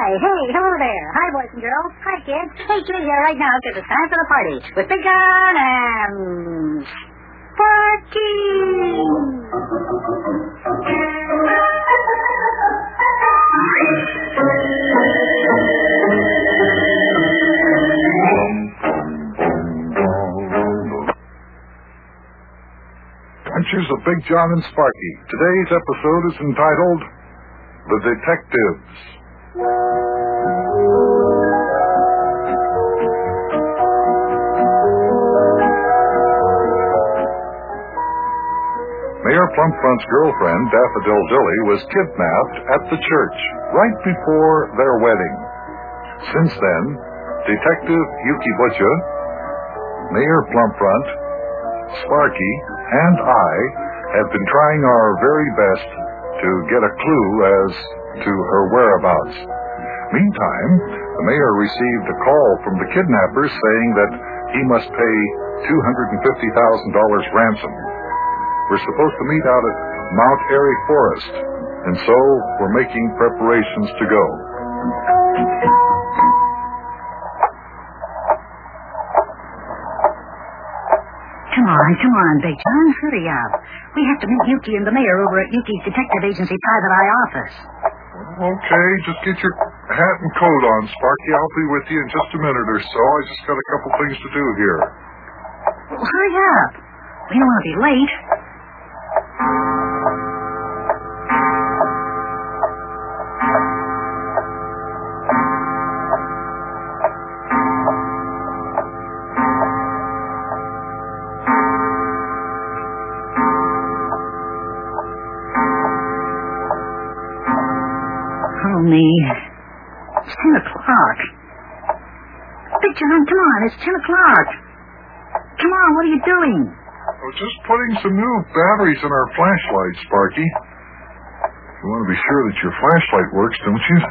Hey, hello there. Hi, boys and girls. Hi, kids. Hey, kids, here right now because it's time for the party with Big John and Sparky. Adventures of Big John and Sparky. Today's episode is entitled The Detectives. Mayor Plumpfront's girlfriend, Daffodil Dilly, was kidnapped at the church right before their wedding. Since then, Detective Yuki Butcher, Mayor Plumpfront, Sparky, and I have been trying our very best to get a clue as to her whereabouts. Meantime, the mayor received a call from the kidnappers saying that he must pay $250,000 ransom. We're supposed to meet out at Mount Airy Forest, and so we're making preparations to go. Come on, Big John, hurry up. We have to meet Yuki and the mayor over at Yuki's Detective Agency Private Eye office. Okay, just get your hat and coat on, Sparky. I'll be with you in just a minute or so. I just got a couple things to do here. Well, hurry up. We don't want to be late. It's 10 o'clock. Big John, come on, it's 10 o'clock. Come on, what are you doing? We're just putting some new batteries in our flashlight, Sparky. You want to be sure that your flashlight works, don't you?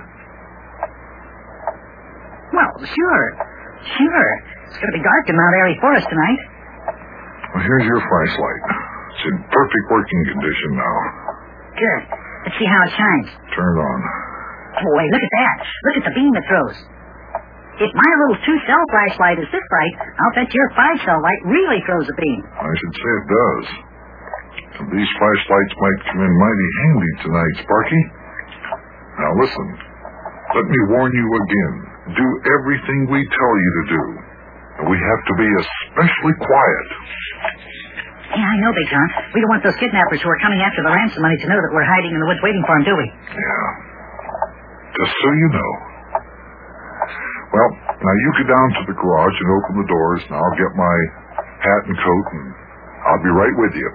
Well, sure. It's going to be dark in Mount Airy Forest tonight. Well, here's your flashlight. It's in perfect working condition now. Good. Let's see how it shines. Turn it on. Boy, look at that. Look at the beam it throws. If my little 2-cell flashlight is this bright, I'll bet your 5-cell light really throws a beam. I should say it does. And these flashlights might come in mighty handy tonight, Sparky. Now listen. Let me warn you again. Do everything we tell you to do. And we have to be especially quiet. Yeah, I know, Big John. We don't want those kidnappers who are coming after the ransom money to know that we're hiding in the woods waiting for them, do we? Yeah. Just so you know. Well, now you go down to the garage and open the doors, and I'll get my hat and coat, and I'll be right with you.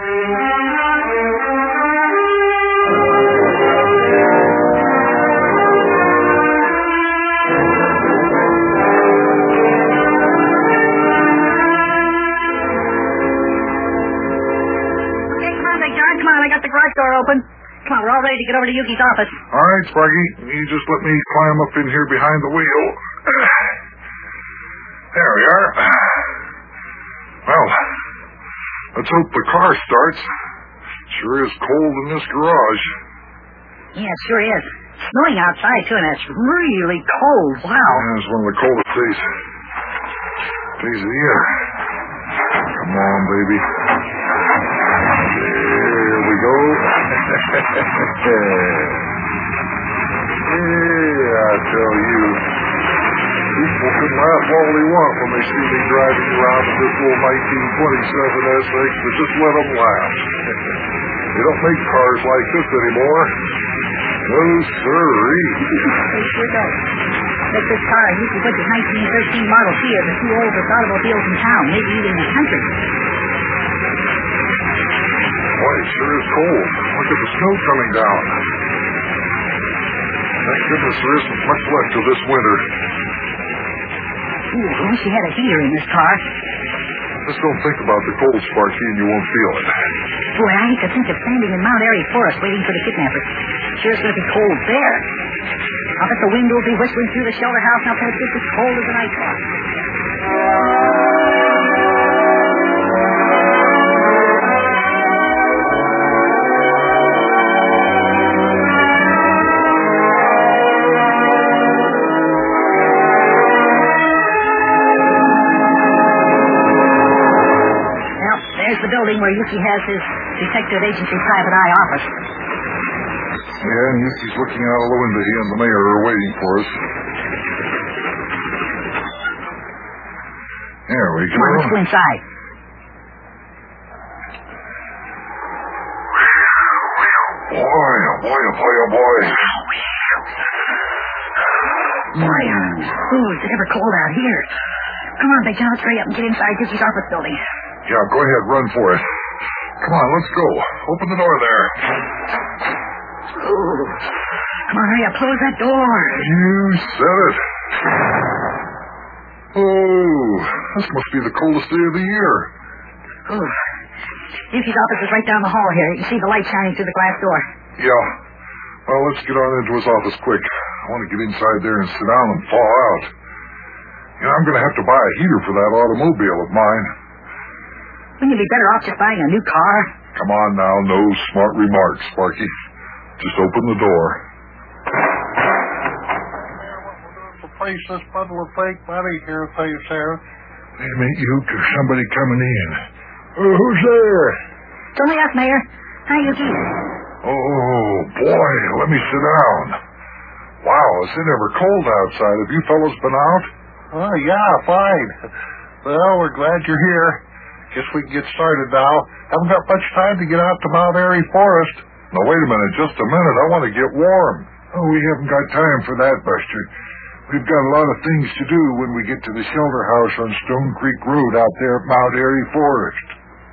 Okay, come on, Big John, come on. I got the garage door open. Come on, we're all ready to get over to Yuki's office. All right, Sparky. You just let me climb up in here behind the wheel. There we are. Well, let's hope the car starts. Sure is cold in this garage. Yeah, it sure is. It's snowing outside, too, and it's really cold. Wow. Yeah, it's one of the coldest days of the year. Come on, baby. There we go. Yeah, I tell you. People can laugh all they want when they see me driving around in this little 1927 SX, but just let them laugh. They don't make cars like this anymore. No, sirree. They sure don't. Like this car, Yuki Butcher's 1913 Model T are the two oldest automobiles in town, maybe even in the country. Boy, it sure is cold. Look at the snow coming down. Thank goodness there isn't much left of this winter. Ooh, I wish you had a heater in this car. Just don't think about the cold, Sparky, and you won't feel it. Boy, I hate to think of standing in Mount Airy Forest waiting for the kidnappers. Sure it's going to be cold there. I'll bet the wind will be whistling through the shelter house, and I'll bet it's just as cold as an ice box. building where Yuki has his detective agency private eye office. Yeah, and Yuki's looking out of the window. He and the mayor are waiting for us. There we go. Come on, let's go inside. Boy. Boy, is it ever cold out here. Come on, Big John, let's hurry up and get inside Yuki's office building. Yeah, go ahead, run for it. Come on, let's go. Open the door there. Ooh. Come on, hurry up, close that door. You said it. Oh, this must be the coldest day of the year. Ooh. Yuki's office is right down the hall here. You can see the light shining through the glass door. Yeah. Well, let's get on into his office quick. I want to get inside there and sit down and thaw out. You know, I'm going to have to buy a heater for that automobile of mine. Wouldn't you be better off just buying a new car? Come on now, no smart remarks, Sparky. Just open the door. Replace this bundle of fake money here, please, Sarah. Wait a minute, Yuke. There's somebody coming in. Who's there? It's only us, Mayor. Hi, Yuki. Oh, boy, let me sit down. Wow, is it ever cold outside? Have you fellows been out? Oh, yeah, fine. Well, we're glad you're here. Guess we can get started now. Haven't got much time to get out to Mount Airy Forest. Now, wait a minute, just a minute. I want to get warm. Oh, we haven't got time for that, Buster. We've got a lot of things to do when we get to the shelter house on Stone Creek Road out there at Mount Airy Forest.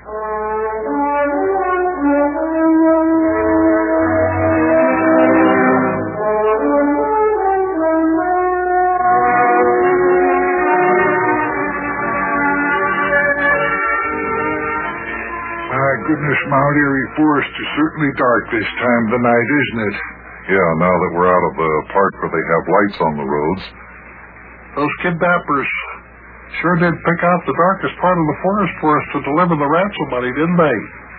Goodness, Mount Airy Forest is certainly dark this time of the night, isn't it? Yeah, now that we're out of the park where they have lights on the roads. Those kidnappers sure did pick out the darkest part of the forest for us to deliver the ransom money, didn't they?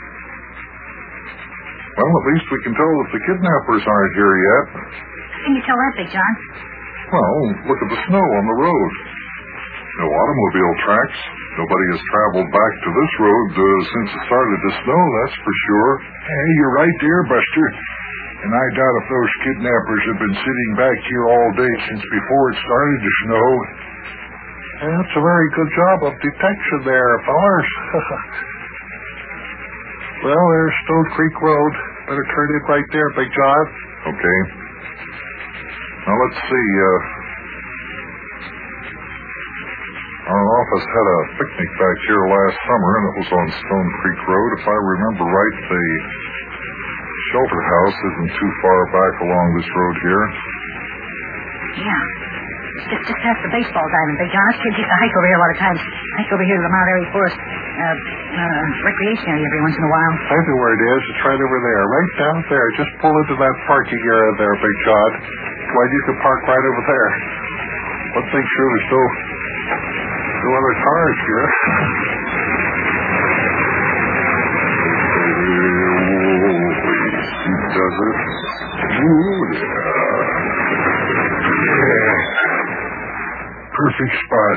Well, at least we can tell that the kidnappers aren't here yet. Can you tell that, Big John? Well, look at the snow on the road. No automobile tracks. Nobody has traveled back to this road since it started to snow, that's for sure. Hey, you're right there, Buster. And I doubt if those kidnappers have been sitting back here all day since before it started to snow. That's a very good job of detection there, fellers. Well, there's Stone Creek Road. Better turn in right there, Big John. Okay. Now, let's see. Our office had a picnic back here last summer, and it was on Stone Creek Road. If I remember right, the shelter house isn't too far back along this road here. Yeah. It's just past the baseball diamond, Big John. Us kids used to hike over here a lot of times. Hike over here to the Mount Airy Forest recreation area every once in a while. I know where it is. It's right over there. Right down there. Just pull into that parking area there, Big John. Why, you can park right over there. One thing sure, there's no other cars here. Does it? Ooh, yeah. Perfect spot.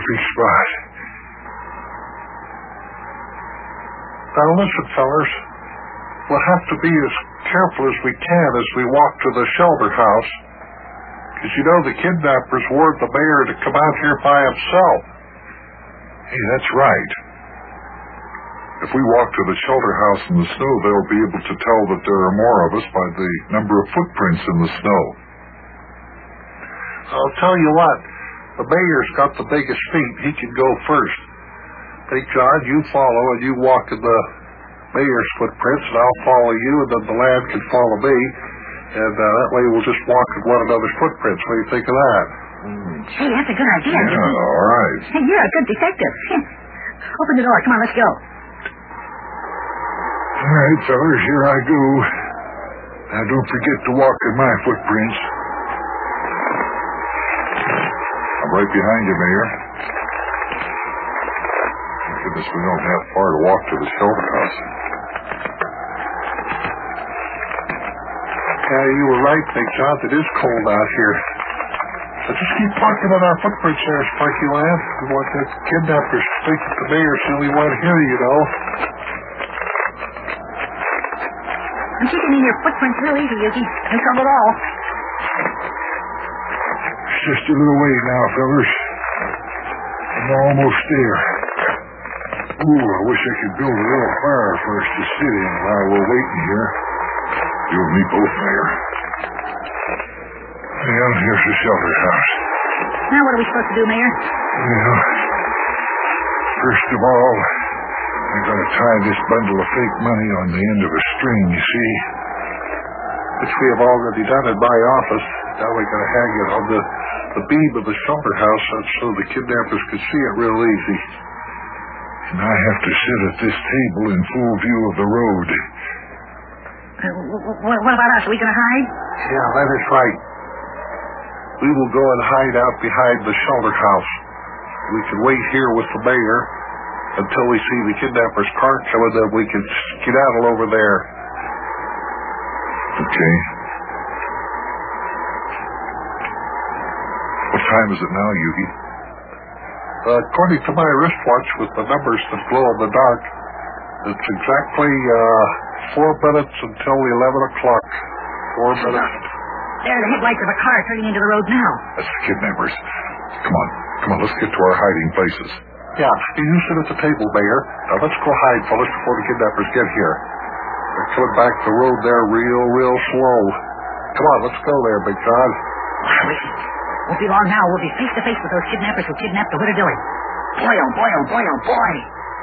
Now listen, fellers. We'll have to be as careful as we can as we walk to the shelter house. Because you know the kidnappers warned the mayor to come out here by himself. Hey, that's right. If we walk to the shelter house in the snow, they'll be able to tell that there are more of us by the number of footprints in the snow. I'll tell you what. The mayor's got the biggest feet. He can go first. Hey, John, you follow and you walk in the mayor's footprints, and I'll follow you, and then the lad can follow me. And that way we'll just walk in one another's footprints. What do you think of that? Hey, that's a good idea. Yeah, all right. Hey, you're a good detective. Open the door. Come on, let's go. All right, fellas, here I go. Now, don't forget to walk in my footprints. I'm right behind you, Mayor. Thank goodness we don't have far to walk to the shelter house. Yeah, you were right, Big John. It is cold out here. So just keep walking on our footprints there, Sparky Lad. We want the kidnappers to think that the mayor's the only one here, you know. I'm keeping in your footprints real easy, Yuki. No trouble at all. It's just a little way now, fellas. I'm almost there. Ooh, I wish I could build a little fire for us to sit in while we're waiting here. You and me both, Mayor. And here's the shelter house. Now what are we supposed to do, Mayor? Well, first of all, I'm going to tie this bundle of fake money on the end of a string, you see. Which we have already done in my office. Now we're going to hang it on the beam of the shelter house so the kidnappers can see it real easy. And I have to sit at this table in full view of the road. What about us? Are we going to hide? Yeah, that is right. We will go and hide out behind the shelter house. We can wait here with the mayor until we see the kidnappers' car coming, then we can skedaddle over there. Okay. What time is it now, Yugi? According to my wristwatch with the numbers that glow in the dark, it's exactly 4 minutes until 11 o'clock. 4 minutes. There are the headlights of a car turning into the road now. That's the kidnappers. Come on, let's get to our hiding places. Yeah, you sit at the table, Mayor. Now let's go hide, fellas, before the kidnappers get here. They're coming back the road there real slow. Come on, let's go there, Big John. Won't be long now. We'll be face to face with those kidnappers who kidnapped the Widow Dilly. Boy, oh boy, oh boy, oh boy.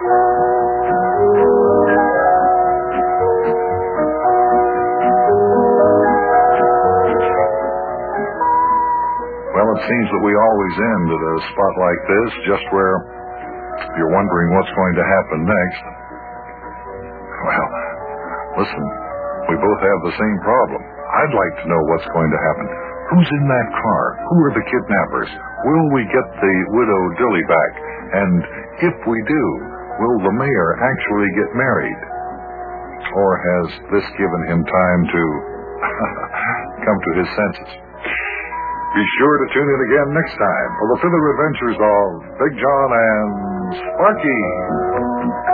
Well, it seems that we always end at a spot like this, just where you're wondering what's going to happen next. Well, listen, we both have the same problem. I'd like to know what's going to happen. Who's in that car? Who are the kidnappers? Will we get the Widow Dilly back? And if we do, will the mayor actually get married? Or has this given him time to come to his senses? Be sure to tune in again next time for the further adventures of Big John and Sparky.